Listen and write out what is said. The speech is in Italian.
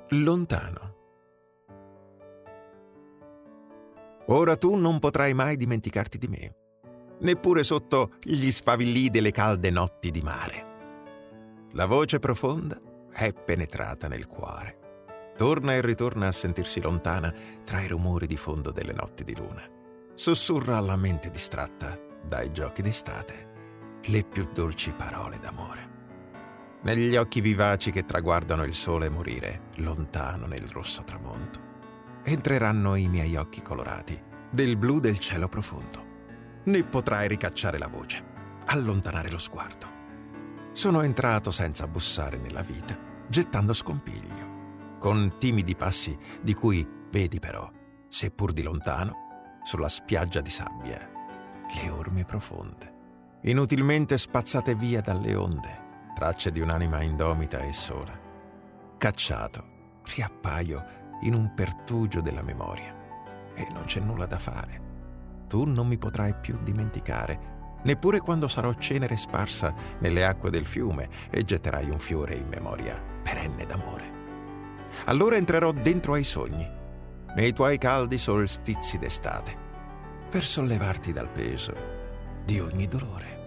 Lontano. Ora tu non potrai mai dimenticarti di me, neppure sotto gli sfavillii delle calde notti di mare. La voce profonda è penetrata nel cuore. Torna e ritorna a sentirsi lontana tra i rumori di fondo delle notti di luna. Sussurra alla mente distratta dai giochi d'estate le più dolci parole d'amore. Negli occhi vivaci che traguardano il sole morire lontano nel rosso tramonto, entreranno i miei occhi colorati del blu del cielo profondo. Ne potrai ricacciare la voce, allontanare lo sguardo. Sono entrato senza bussare nella vita, gettando scompiglio, con timidi passi di cui vedi però, seppur di lontano, sulla spiaggia di sabbia, le orme profonde, inutilmente spazzate via dalle onde, tracce di un'anima indomita e sola. Cacciato, riappaio in un pertugio della memoria e non c'è nulla da fare. Tu non mi potrai più dimenticare, neppure quando sarò cenere sparsa nelle acque del fiume e getterai un fiore in memoria perenne d'amore. Allora entrerò dentro ai sogni, nei tuoi caldi solstizi d'estate, per sollevarti dal peso di ogni dolore.